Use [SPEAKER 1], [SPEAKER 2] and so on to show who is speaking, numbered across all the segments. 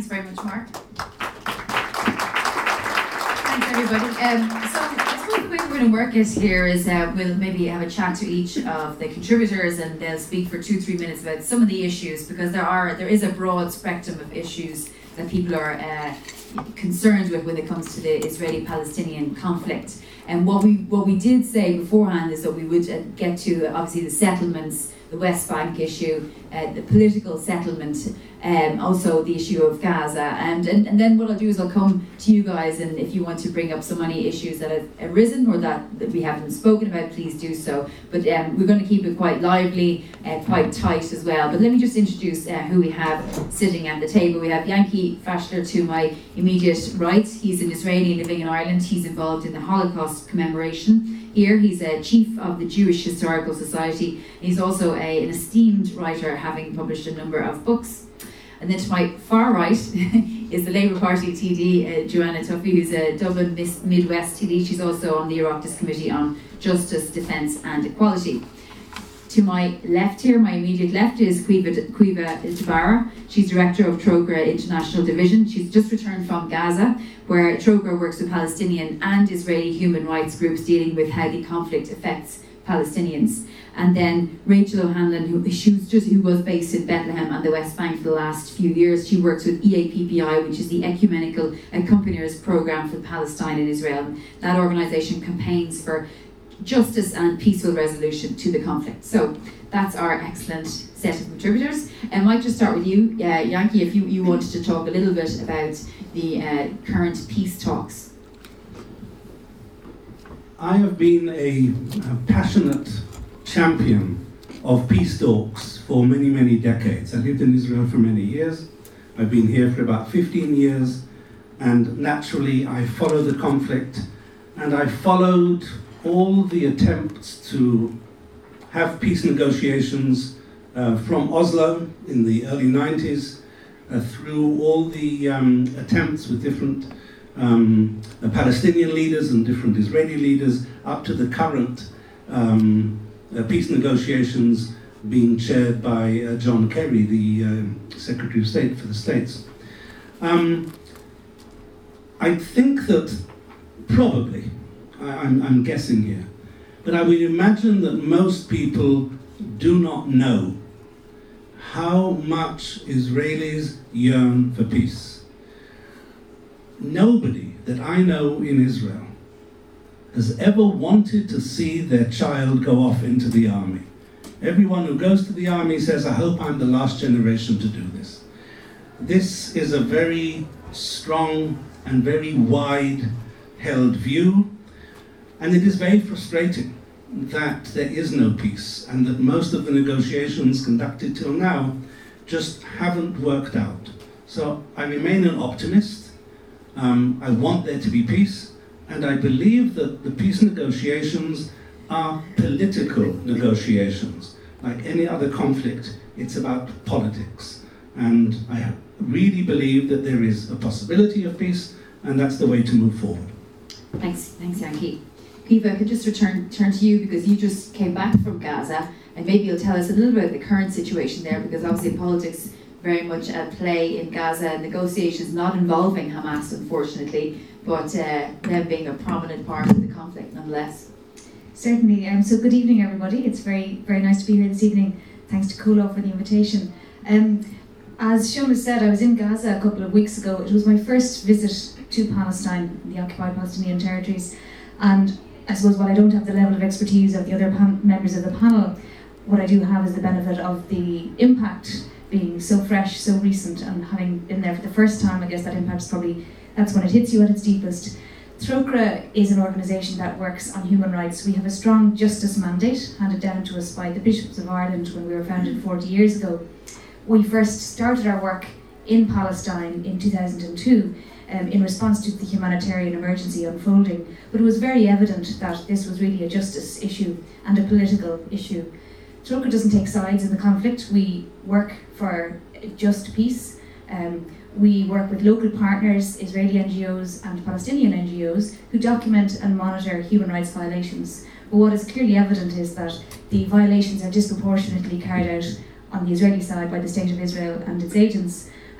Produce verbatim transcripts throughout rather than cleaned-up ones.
[SPEAKER 1] Thanks very much, Mark. Thanks, everybody. Um, so, I suppose the way we're going to work it here is uh, we'll maybe have a chat to each of the contributors, and they'll speak for two, three minutes about some of the issues, because there are there is a broad spectrum of issues that people are uh, concerned with when it comes to the Israeli-Palestinian conflict. And what we what we did say beforehand is that we would uh, get to obviously the settlements, the West Bank issue, uh, the political settlement, um, also the issue of Gaza, and, and and then what I'll do is I'll come to you guys, and if you want to bring up so many issues that have arisen or that, that we haven't spoken about, please do so. But um, we're going to keep it quite lively, uh, quite tight as well. But let me just introduce uh, who we have sitting at the table. We have Yanki Fashler to my immediate right. He's an Israeli living in Ireland. He's involved in the Holocaust commemoration here. He's a chief of the Jewish Historical Society. He's also a, an esteemed writer, having published a number of books. And then to my far right is the Labour Party T D, uh, Joanna Tuffy, who's a Dublin Midwest T D. She's also on the Oireachtas Committee on Justice, Defence and Equality. To my left here, my immediate left, is Quiva, Quiva Tabara. She's director of Trogra International Division. She's just returned from Gaza, where Trogra works with Palestinian and Israeli human rights groups dealing with how the conflict affects Palestinians. And then Rachel O'Hanlon, who, she was just, who was based in Bethlehem and the West Bank for the last few years. She works with E A P P I, which is the Ecumenical Accompaniers Programme for Palestine and Israel. That organisation campaigns for justice and peaceful resolution to the conflict. So that's our excellent set of contributors. And I might just start with you, uh, Yanki, if you, you wanted to talk a little bit about the uh, current peace talks.
[SPEAKER 2] I have been a, a passionate champion of peace talks for many, many decades. I lived in Israel for many years. I've been here for about fifteen years, and naturally I follow the conflict, and I followed all the attempts to have peace negotiations uh, from Oslo in the early nineties, uh, through all the um, attempts with different um, uh, Palestinian leaders and different Israeli leaders, up to the current um, uh, peace negotiations being chaired by uh, John Kerry, the uh, Secretary of State for the States. Um, I think that probably, I'm, I'm guessing here, but I would imagine that most people do not know how much Israelis yearn for peace. Nobody that I know in Israel has ever wanted to see their child go off into the army. Everyone who goes to the army says, I hope I'm the last generation to do this. This is a very strong and very wide-held view. And it is very frustrating that there is no peace, and that most of the negotiations conducted till now just haven't worked out. So I remain an optimist. Um, I want there to be peace, and I believe that the peace negotiations are political negotiations. Like any other conflict, it's about politics. And I really believe that there is a possibility of peace, and that's the way to move forward.
[SPEAKER 1] Thanks, thanks, Yanki. Quiva, I could just return turn to you, because you just came back from Gaza, and maybe you'll tell us a little bit about the current situation there, because obviously politics very much at play in Gaza, negotiations not involving Hamas, unfortunately, but uh, them being a prominent part of the conflict nonetheless.
[SPEAKER 3] Certainly. Um, so good evening, everybody. It's very, very nice to be here this evening. Thanks to Kulo for the invitation. Um, as Shona said, I was in Gaza a couple of weeks ago. It was my first visit to Palestine, the occupied Palestinian territories, and I suppose while I don't have the level of expertise of the other pan- members of the panel, what I do have is the benefit of the impact being so fresh, so recent, and having been there for the first time. I guess that impact is probably, that's when it hits you at its deepest. Trogra is an organisation that works on human rights. We have a strong justice mandate handed down to us by the Bishops of Ireland when we were founded forty years ago. We first started our work in Palestine in two thousand two um, in response to the humanitarian emergency unfolding, but it was very evident that this was really a justice issue and a political issue. Trogra doesn't take sides in the conflict. We work for just peace. Um, We work with local partners, Israeli N G Os and Palestinian N G Os, who document and monitor human rights violations. But what is clearly evident is that the violations are disproportionately carried out on the Israeli side by the State of Israel and its agents,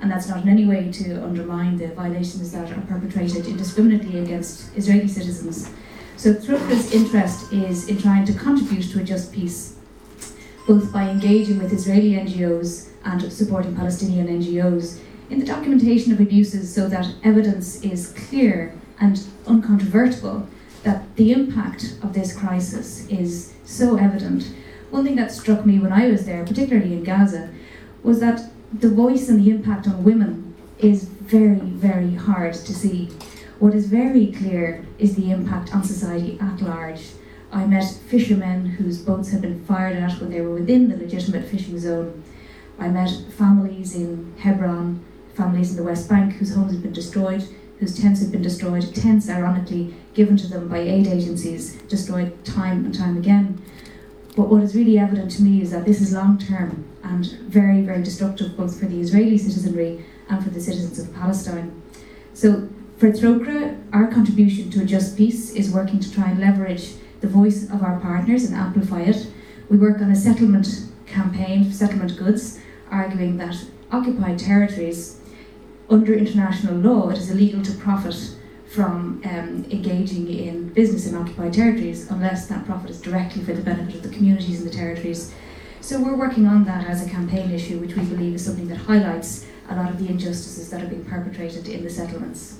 [SPEAKER 3] and that's not in any way to undermine the violations that are perpetrated indiscriminately against Israeli citizens. So Trócra's interest is in trying to contribute to a just peace, both by engaging with Israeli N G Os and supporting Palestinian N G Os in the documentation of abuses, so that evidence is clear and uncontrovertible that the impact of this crisis is so evident. One thing that struck me when I was there, particularly in Gaza, was that the voice and the impact on women is very, very hard to see. What is very clear is the impact on society at large. I met fishermen whose boats had been fired at when they were within the legitimate fishing zone. I met families in Hebron, families in the West Bank whose homes had been destroyed, whose tents had been destroyed, tents ironically given to them by aid agencies, destroyed time and time again. But what is really evident to me is that this is long-term and very, very destructive, both for the Israeli citizenry and for the citizens of Palestine. So for Trócra, our contribution to a just peace is working to try and leverage the voice of our partners and amplify it. We work on a settlement campaign for settlement goods, arguing that occupied territories, under international law, it is illegal to profit from um, engaging in business in occupied territories unless that profit is directly for the benefit of the communities in the territories. So we're working on that as a campaign issue, which we believe is something that highlights a lot of the injustices that are being perpetrated in the settlements.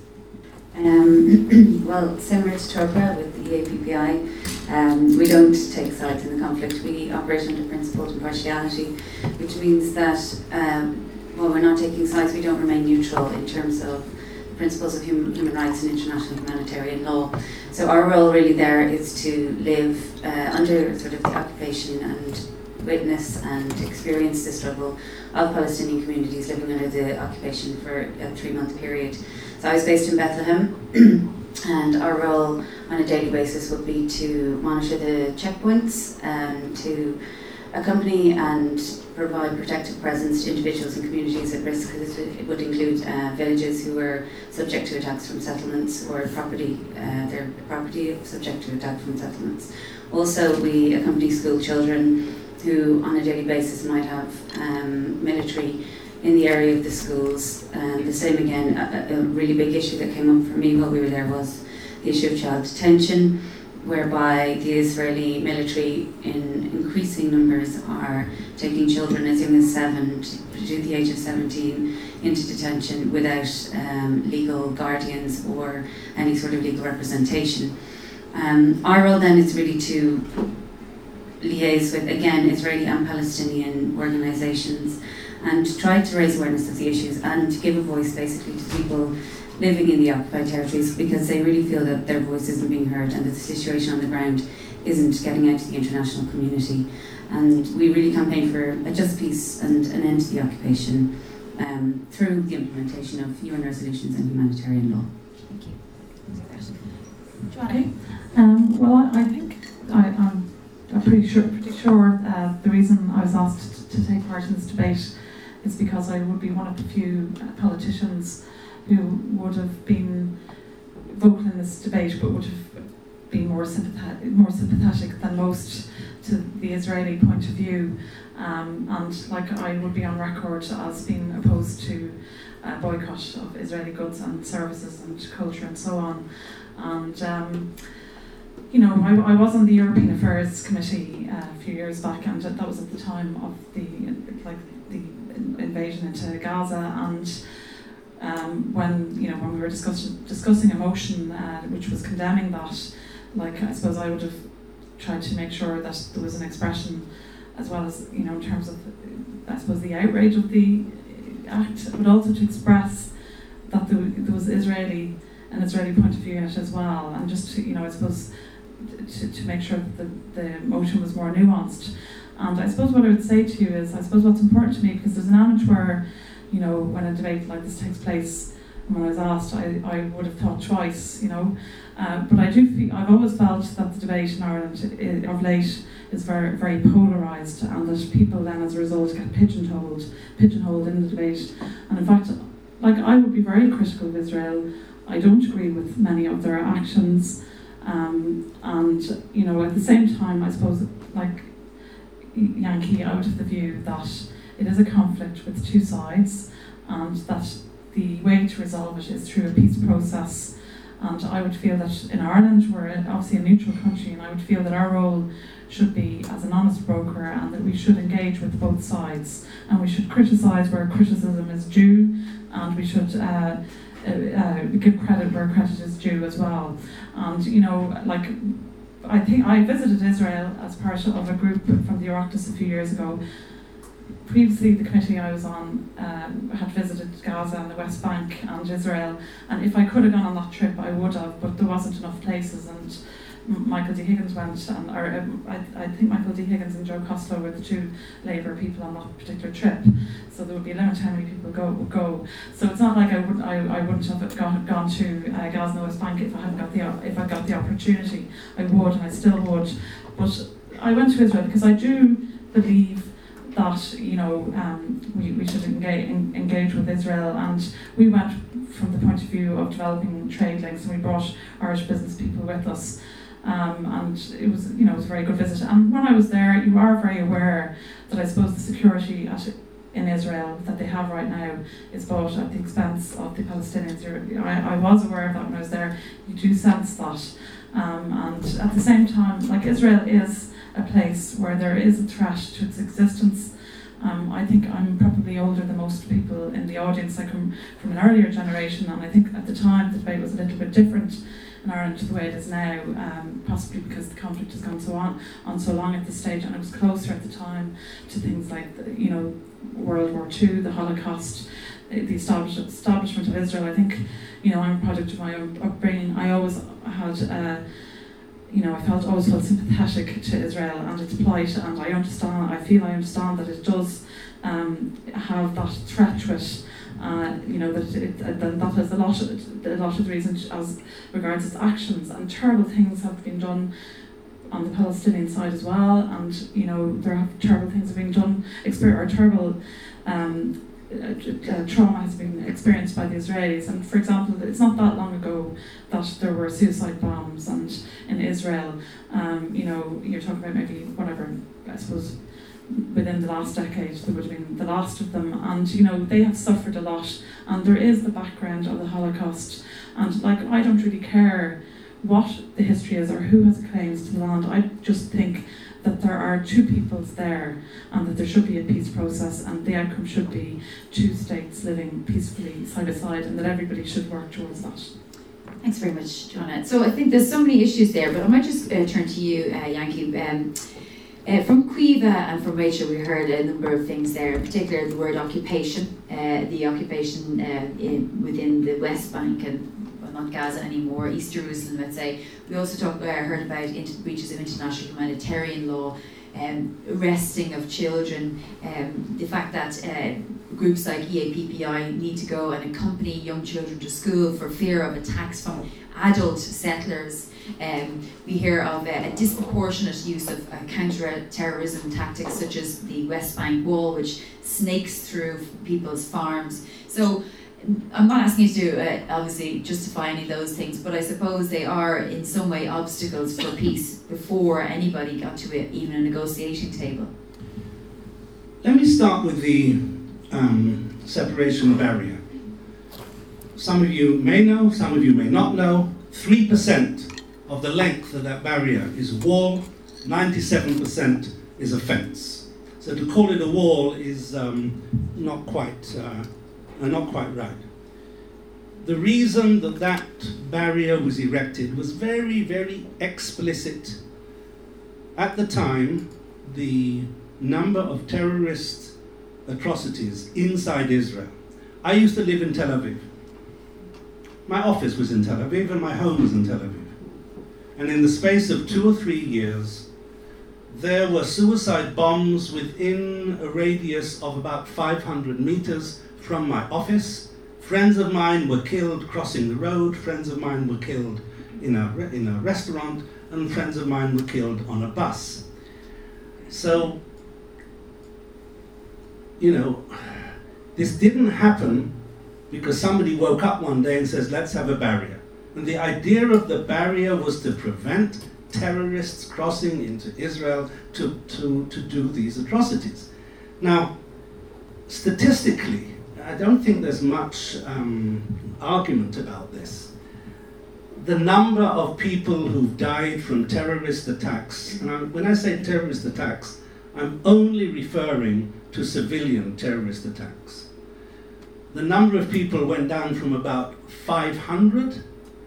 [SPEAKER 4] Um, well, similar to Trócra with the E A P P I, um, we don't take sides in the conflict. We operate under principled impartiality, which means that um, while we're not taking sides, we don't remain neutral in terms of the principles of human, human rights and international humanitarian law. So our role really there is to live uh, under sort of the occupation and witness and experience the struggle of Palestinian communities living under the occupation for a three-month period. So I was based in Bethlehem, and our role on a daily basis would be to monitor the checkpoints, and to accompany and provide protective presence to individuals and communities at risk. This would, it would include uh, villages who were subject to attacks from settlements, or property, uh, their property subject to attack from settlements. Also, we accompany school children who on a daily basis might have um, military in the area of the schools. Um, the same again, a, a really big issue that came up for me while we were there was the issue of child detention, whereby the Israeli military in increasing numbers are taking children as young as seven to the age of seventeen into detention without um, legal guardians or any sort of legal representation. Um, our role then is really to liaise with, again, Israeli and Palestinian organisations and to try to raise awareness of the issues and to give a voice basically to people living in the occupied territories, because they really feel that their voice isn't being heard and that the situation on the ground isn't getting out to the international community. And we really campaign for a just peace and an end to the occupation um, through the implementation of U N resolutions and humanitarian law.
[SPEAKER 1] Thank you.
[SPEAKER 5] Okay. Um, well, I, I think I, I'm, I'm pretty sure, pretty sure uh, the reason I was asked to take part in this debate is because I would be one of the few politicians who would have been vocal in this debate, but would have been more sympathetic, more sympathetic than most to the Israeli point of view. Um, and like I would be on record as being opposed to a boycott of Israeli goods and services and culture and so on. And um, you know, I, I was on the European Affairs Committee uh, a few years back, and that was at the time of the like the invasion into Gaza, and um, when you know when we were discussing discussing a motion uh, which was condemning that, like I suppose I would have tried to make sure that there was an expression, as well as you know in terms of I suppose the outrage of the act, but also to express that there, there was Israeli an Israeli point of view in it as well, and just to, you know I suppose to, to make sure that the, the motion was more nuanced. And I suppose what I would say to you is, I suppose what's important to me, because there's an element where, you know, when a debate like this takes place, and when I was asked, I, I would have thought twice, you know. Uh, but I do feel, I've always felt that the debate in Ireland I, of late is very, very polarised, and that people then as a result get pigeonholed, pigeonholed in the debate. And in fact, like I would be very critical of Israel. I don't agree with many of their actions. Um, and, you know, at the same time, I suppose, like, Yankee out of the view that it is a conflict with two sides, and that the way to resolve it is through a peace process. And I would feel that in Ireland, we're obviously a neutral country, and I would feel that our role should be as an honest broker, and that we should engage with both sides, and we should criticise where criticism is due, and we should uh, uh, uh, give credit where credit is due as well. And you know, like, I think I visited Israel as part of a group from the Oireachtas a few years ago. Previously, the committee I was on um, had visited Gaza and the West Bank and Israel, and if I could have gone on that trip, I would have, but there wasn't enough places, and Michael D. Higgins went, and or um, I, I think Michael D. Higgins and Joe Costello were the two Labour people on that particular trip, so there would be a limit to how many people go would go. So it's not like I wouldn't I, I wouldn't have gone, gone to uh, Gaza and the West Bank if I hadn't got the if I got the opportunity. I would, and I still would, but I went to Israel because I do believe that, you know, um, we, we should engage, in, engage with Israel, and we went from the point of view of developing trade links, and we brought Irish business people with us, um, and it was, you know, it was a very good visit. And when I was there, you are very aware that I suppose the security at, in Israel that they have right now is bought at the expense of the Palestinians. You're, I, I was aware of that when I was there. You do sense that, um, and at the same time, like, Israel is a place where there is a threat to its existence. Um, I think I'm probably older than most people in the audience. I come from an earlier generation, and I think at the time the debate was a little bit different in Ireland to the way it is now, um, possibly because the conflict has gone so on, on so long at this stage, and it was closer at the time to things like, the, you know, World War Two, the Holocaust, the establish- establishment of Israel. I think, you know, I'm a product of my own upbringing. I always had uh, you know, I felt always felt sympathetic to Israel and its plight, and I understand, I feel I understand that it does um, have that threat to it. Uh, you know, that it, uh, that, that is a lot of, a lot of the reason as regards its actions, and terrible things have been done on the Palestinian side as well, and you know, there have terrible things have been done, exper- or terrible um, Uh, uh, trauma has been experienced by the Israelis. And for example, it's not that long ago that there were suicide bombs, and in Israel, um, you know, you're talking about maybe whatever, I suppose within the last decade there would have been the last of them, and you know, they have suffered a lot, and there is the background of the Holocaust, and like, I don't really care what the history is or who has claims to the land. I just think that there are two peoples there, and that there should be a peace process, and the outcome should be two states living peacefully side by side, and that everybody should work towards that.
[SPEAKER 1] Thanks very much, Joanna. So I think there's so many issues there, but I might just uh, turn to you, uh, Yankee. Um, uh, from Caoimhe and from Rachel, we heard a number of things there, in particular the word occupation, uh, the occupation uh, in, within the West Bank, and well, not Gaza anymore, East Jerusalem, let's say. We also talked, uh, heard about inter- breaches of international humanitarian law, um, arresting of children, um, the fact that uh, groups like E A P P I need to go and accompany young children to school for fear of attacks from adult settlers. Um, we hear of uh, a disproportionate use of uh, counter-terrorism tactics such as the West Bank wall, which snakes through people's farms. So I'm not asking you to uh, obviously justify any of those things, but I suppose they are in some way obstacles for peace before anybody got to it, even a negotiating table.
[SPEAKER 2] Let me start with the um, separation barrier. Some of you may know, some of you may not know, three percent of the length of that barrier is wall, ninety-seven percent is a fence. So to call it a wall is um, not quite uh, not quite right. The reason that that barrier was erected was very, very explicit. At the time, the number of terrorist atrocities inside Israel. I used to live in Tel Aviv. My office was in Tel Aviv and my home was in Tel Aviv. And in the space of two or three years, there were suicide bombs within a radius of about five hundred meters from my office. Friends of mine were killed crossing the road, friends of mine were killed in a, re- in a restaurant, and friends of mine were killed on a bus. So, you know, this didn't happen because somebody woke up one day and says, let's have a barrier. And the idea of the barrier was to prevent terrorists crossing into Israel to, to, to do these atrocities. Now, statistically, I don't think there's much um, argument about this. The number of people who've died from terrorist attacks, and I'm, when I say terrorist attacks, I'm only referring to civilian terrorist attacks. The number of people went down from about five hundred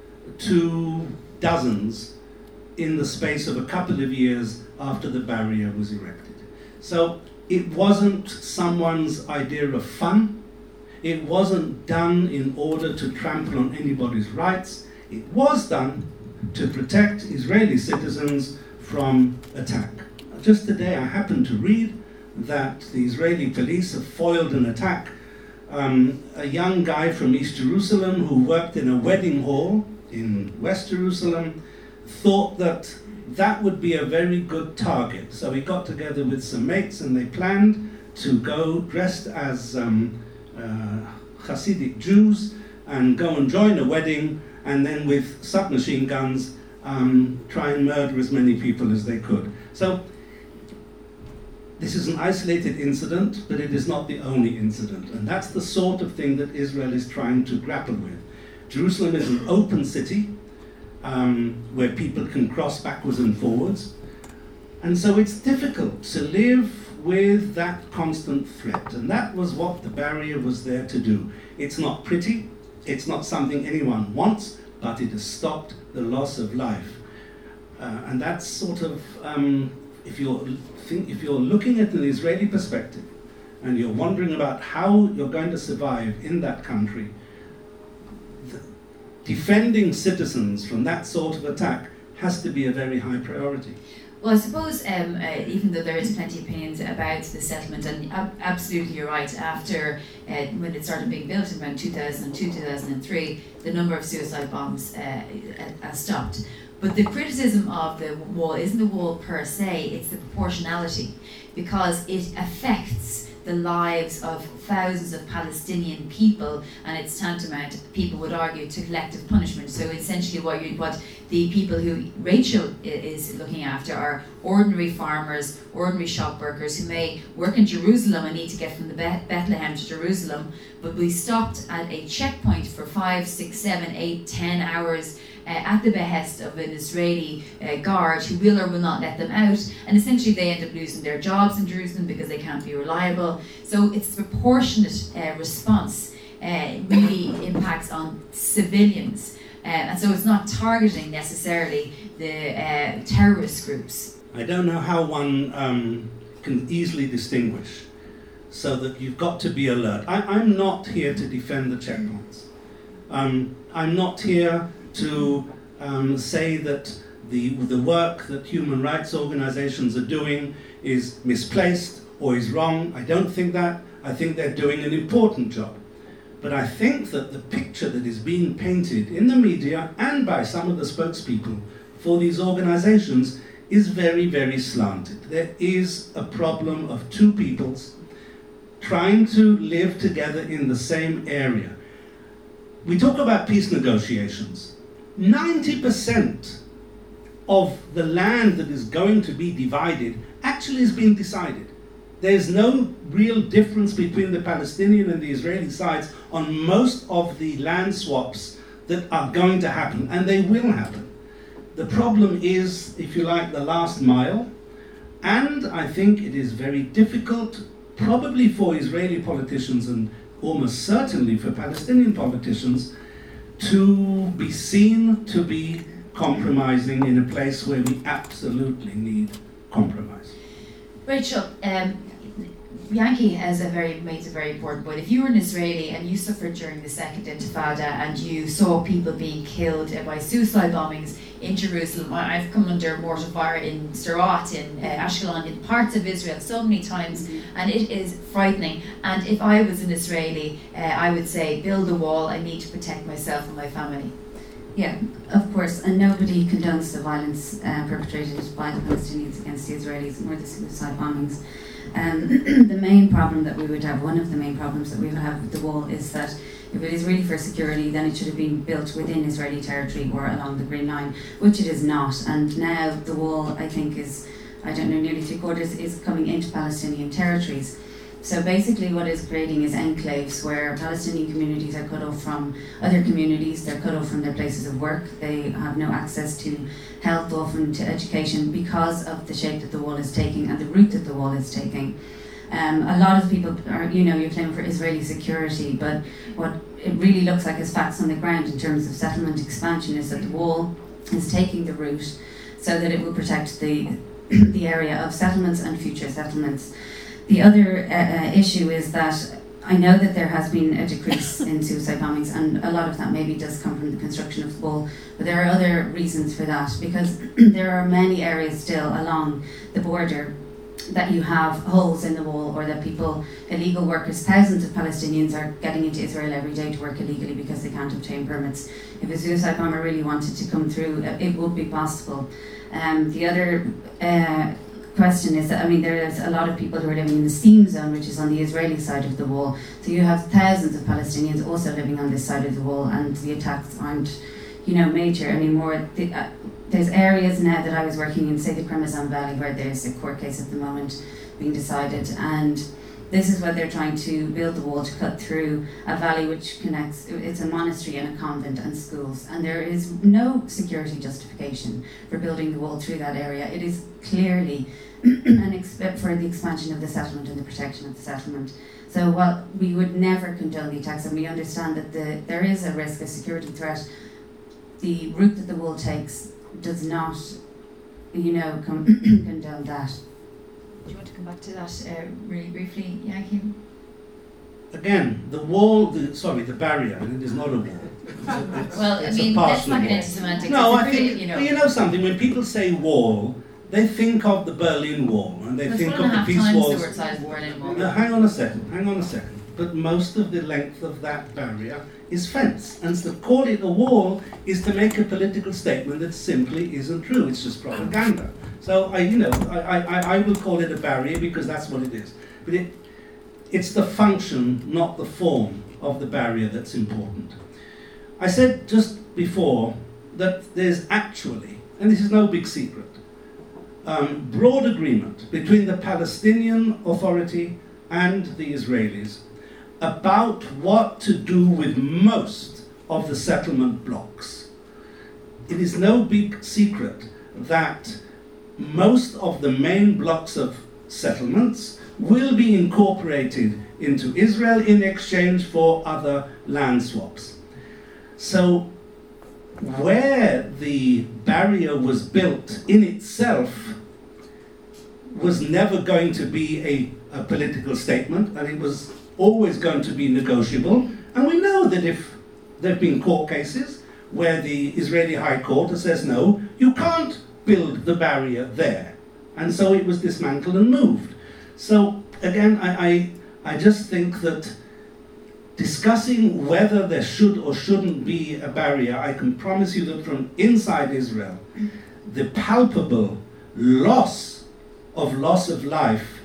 [SPEAKER 2] to dozens in the space of a couple of years after the barrier was erected. So it wasn't someone's idea of fun. It wasn't done in order to trample on anybody's rights. It was done to protect Israeli citizens from attack. Just today I happened to read that the Israeli police have foiled an attack. Um, a young guy from East Jerusalem who worked in a wedding hall in West Jerusalem thought that that would be a very good target. So he got together with some mates and they planned to go dressed as um, uh, Hasidic Jews and go and join a wedding, and then with submachine guns um, try and murder as many people as they could. So this is an isolated incident, but it is not the only incident. And that's the sort of thing that Israel is trying to grapple with. Jerusalem is an open city um, where people can cross backwards and forwards. And so it's difficult to live with that constant threat. And that was what the barrier was there to do. It's not pretty. It's not something anyone wants, but it has stopped the loss of life. Uh, and that's sort of, um, if you're think, if you're looking at an Israeli perspective and you're wondering about how you're going to survive in that country, the, defending citizens from that sort of attack has to be a very high priority.
[SPEAKER 1] Well, I suppose um, uh, even though there is plenty of opinions about the settlement, and ab- absolutely you're right, after uh, when it started being built in around two thousand two, two thousand three, the number of suicide bombs uh, has stopped. But the criticism of the wall isn't the wall per se, it's the proportionality, because it affects the lives of thousands of Palestinian people, and it's tantamount, people would argue, to collective punishment. So essentially what you, what the people who Rachel is looking after are ordinary farmers, ordinary shop workers who may work in Jerusalem and need to get from the Bethlehem to Jerusalem, but we stopped at a checkpoint for five, six, seven, eight, ten hours Uh, at the behest of an Israeli uh, guard who will or will not let them out, and essentially they end up losing their jobs in Jerusalem because they can't be reliable. So it's proportionate uh, response uh, really impacts on civilians, uh, and so it's not targeting necessarily the uh, terrorist groups.
[SPEAKER 2] I don't know how one um, can easily distinguish, so that you've got to be alert. I, I'm not here to defend the checkpoints. Um, I'm not here to um, say that the the work that human rights organizations are doing is misplaced or is wrong. I don't think that. I think they're doing an important job. But I think that the picture that is being painted in the media and by some of the spokespeople for these organizations is very, very slanted. There is a problem of two peoples trying to live together in the same area. We talk about peace negotiations. ninety percent of the land that is going to be divided actually has been decided. There's no real difference between the Palestinian and the Israeli sides on most of the land swaps that are going to happen, and they will happen. The problem is, if you like, the last mile, and I think it is very difficult, probably for Israeli politicians and almost certainly for Palestinian politicians, to be seen to be compromising in a place where we absolutely need compromise.
[SPEAKER 1] Rachel, um, Yankee has a very makes a very important point. If you were an Israeli and you suffered during the Second Intifada and you saw people being killed by suicide bombings in Jerusalem, I've come under mortar fire in Sderot, in uh, Ashkelon, in parts of Israel so many times, mm-hmm. and it is frightening. And if I was an Israeli, uh, I would say, build a wall, I need to protect myself and my family.
[SPEAKER 4] Yeah, of course, and nobody condones the violence uh, perpetrated by the Palestinians against the Israelis, nor the suicide bombings. Um, the main problem that we would have, one of the main problems that we would have with the wall is that if it is really for security, then it should have been built within Israeli territory or along the Green Line, which it is not. And now the wall, I think, is, I don't know, nearly three quarters is coming into Palestinian territories. So basically what it's creating is enclaves where Palestinian communities are cut off from other communities, they're cut off from their places of work, they have no access to health, often to education, because of the shape that the wall is taking and the route that the wall is taking. Um, a lot of people are, you know, you're claiming for Israeli security, but what it really looks like as facts on the ground in terms of settlement expansion is that the wall is taking the route so that it will protect the the area of settlements and future settlements. The other uh, uh, issue is that I know that there has been a decrease in suicide bombings, and a lot of that maybe does come from the construction of the wall, but there are other reasons for that, because there are many areas still along the border that you have holes in the wall, or that people, illegal workers, thousands of Palestinians are getting into Israel every day to work illegally because they can't obtain permits. If a suicide bomber really wanted to come through, it would be possible. Um, the other uh, question is that, I mean, there's a lot of people who are living in the steam zone, which is on the Israeli side of the wall. So you have thousands of Palestinians also living on this side of the wall, and the attacks aren't, you know, major anymore. The, uh, there's areas now that I was working in, say the Kremazan Valley, where there's a court case at the moment being decided, and this is what they're trying to build the wall to cut through a valley which connects, it's a monastery and a convent and schools, and there is no security justification for building the wall through that area. It is clearly an exp- for the expansion of the settlement and the protection of the settlement. So while we would never condone the attacks, and we understand that the, there is a risk, a security threat, the route that the wall takes does not, you know, com- condone that.
[SPEAKER 1] Do you want to come back to that uh, really briefly, Joachim?
[SPEAKER 2] Again, the wall, the, sorry, the barrier, it is not a wall. It's a, it's,
[SPEAKER 1] well,
[SPEAKER 2] it's
[SPEAKER 1] I mean, let's not get into semantics.
[SPEAKER 2] No,
[SPEAKER 1] it's
[SPEAKER 2] I
[SPEAKER 1] pretty,
[SPEAKER 2] think,
[SPEAKER 1] you know,
[SPEAKER 2] you know something, when people say wall, they think of the Berlin Wall, and they
[SPEAKER 1] That's
[SPEAKER 2] think
[SPEAKER 1] one
[SPEAKER 2] of
[SPEAKER 1] and a
[SPEAKER 2] the
[SPEAKER 1] half
[SPEAKER 2] peace
[SPEAKER 1] times
[SPEAKER 2] walls.
[SPEAKER 1] the word size of Berlin Wall.
[SPEAKER 2] Now, hang on a second, hang on a second. But most of the length of that barrier is fence. And to call it a wall is to make a political statement that simply isn't true. It's just propaganda. So, I, you know, I, I, I will call it a barrier because that's what it is. But it, it's the function, not the form of the barrier that's important. I said just before that there's actually, and this is no big secret, um, broad agreement between the Palestinian Authority and the Israelis about what to do with most of the settlement blocks. It is no big secret that most of the main blocks of settlements will be incorporated into Israel in exchange for other land swaps. So where the barrier was built in itself was never going to be a, a political statement, and it was always going to be negotiable. And we know that if there have been court cases where the Israeli High Court says, no, you can't build the barrier there. And so it was dismantled and moved. So again, I, I, I just think that discussing whether there should or shouldn't be a barrier, I can promise you that from inside Israel, the palpable loss of loss of life,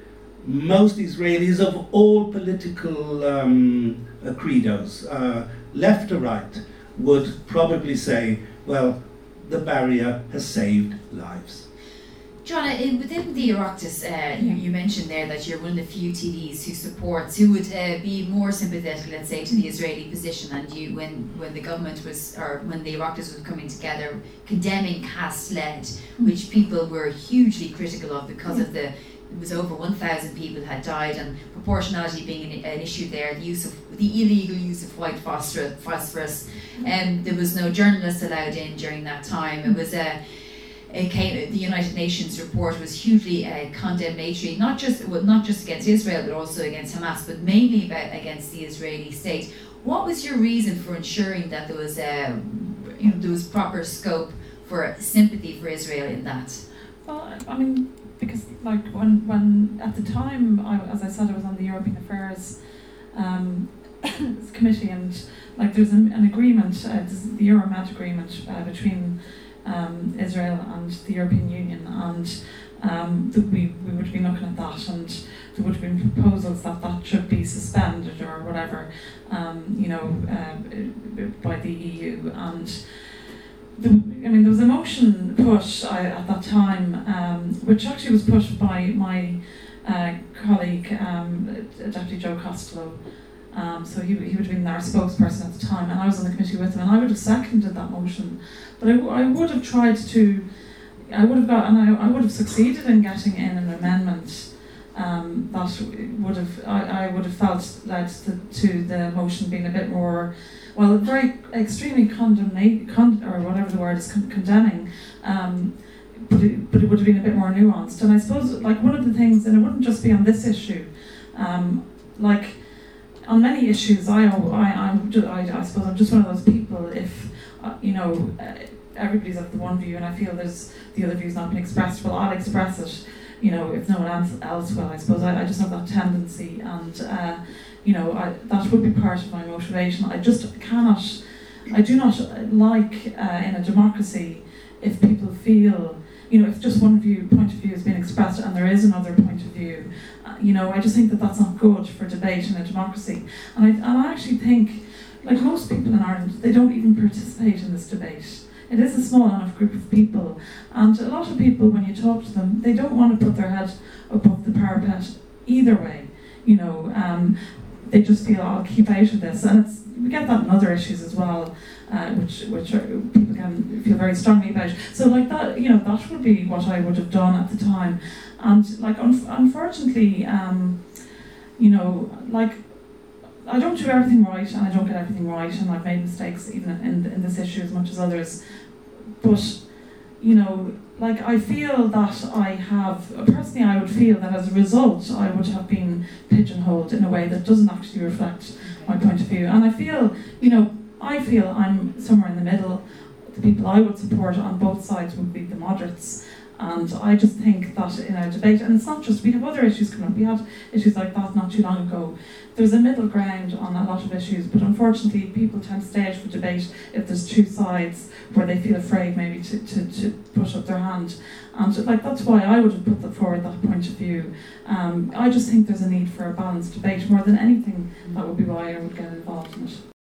[SPEAKER 2] most Israelis of all political um, uh, credos, uh, left or right, would probably say, well, the barrier has saved lives.
[SPEAKER 1] John, uh, within the Oireachtas, uh, you, you mentioned there that you're one of the few T Ds who supports, who would uh, be more sympathetic, let's say, to the Israeli position. And you, when, when the government was, or when the Oireachtas was coming together, condemning caste-led, which people were hugely critical of because of the, it was over one thousand people had died, and proportionality being an, an issue there, the use of the illegal use of white phosphorus. phosphorus. Um, there was no journalists allowed in during that time. It was a It came, the United Nations report was hugely uh, condemnatory, not just well, not just against Israel, but also against Hamas, but mainly about, against the Israeli state. What was your reason for ensuring that there was uh, you know, there was proper scope for sympathy for Israel in that?
[SPEAKER 5] Well, I mean, because like when when at the time, I, as I said, I was on the European Affairs um, committee, and like there's an, an agreement, uh, the Euromed agreement uh, between Um, Israel and the European Union, and um, that we, we would be looking at that, and there would have been proposals that that should be suspended or whatever, um, you know, uh, by the E U. And the, I mean, there was a motion put I, at that time, um, which actually was put by my uh, colleague, um, Deputy Joe Costello. Um, so he, he would have been our spokesperson at the time, and I was on the committee with him, and I would have seconded that motion. But I, I would have tried to, I would have got, and I, I would have succeeded in getting in an amendment um, that would have, I, I would have felt led to, to the motion being a bit more, well, very extremely condemnate, con, or whatever the word is, con- condemning. Um, but it, but it would have been a bit more nuanced. And I suppose, like, one of the things, and it wouldn't just be on this issue, um, like. On many issues, I, I, I'm, ju- I, I suppose I'm just one of those people. If uh, you know, uh, everybody's of the one view, and I feel there's the other view's not been expressed. Well, I'll express it. You know, if no one else, else will, I suppose I, I just have that tendency, and uh, you know, I, that would be part of my motivation. I just cannot, I do not like uh, in a democracy if people feel, you know, if just one view point of view has been expressed and there is another point of view. You know, I just think that that's not good for debate in a democracy. And I, and I actually think, like most people in Ireland, they don't even participate in this debate. It is a small enough group of people. And a lot of people, when you talk to them, they don't want to put their head above the parapet either way. You know, um, they just feel, I'll keep out of this. And it's, we get that in other issues as well, uh, which which are, people can feel very strongly about. So like that, you know, that would be what I would have done at the time. And like, un- unfortunately, um, you know, like, I don't do everything right, and I don't get everything right, and I've made mistakes even in in this issue as much as others. But, you know, like, I feel that I have, personally I would feel that as a result I would have been pigeonholed in a way that doesn't actually reflect my point of view. And I feel, you know, I feel I'm somewhere in the middle. The people I would support on both sides would be the moderates. And I just think that in a debate, and it's not just, we have other issues coming up, we had issues like that not too long ago. There's a middle ground on a lot of issues, but unfortunately people tend to stay out for debate if there's two sides where they feel afraid maybe to, to, to push up their hand. And like, that's why I would have put that forward, that point of view. Um, I just think there's a need for a balanced debate more than anything. That would be why I would get involved in it.